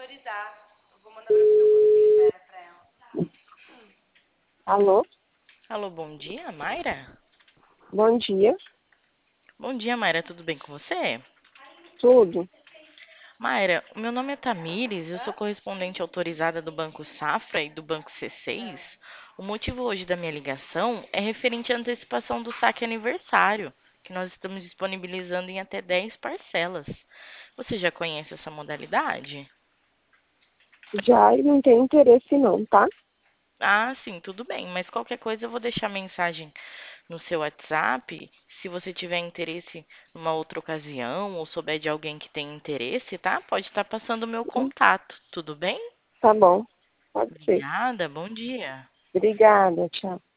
autorizar. Eu vou mandar pra você o código que libera pra ela. Alô? Alô, bom dia, Mayra? Bom dia. Bom dia, Mayra, tudo bem com você? Tudo? Mayra, o meu nome é Tamires, eu sou correspondente autorizada do Banco Safra e do Banco C6. O motivo hoje da minha ligação é referente à antecipação do saque aniversário, que nós estamos disponibilizando em até 10 parcelas. Você já conhece essa modalidade? Já não tem interesse não, tá? Ah, sim, tudo bem, mas qualquer coisa eu vou deixar mensagem no seu WhatsApp. Se você tiver interesse numa outra ocasião ou souber de alguém que tem interesse, tá? Pode estar passando o meu contato, tudo bem? Tá bom. Pode ser. Obrigada, bom dia. Obrigada, tchau.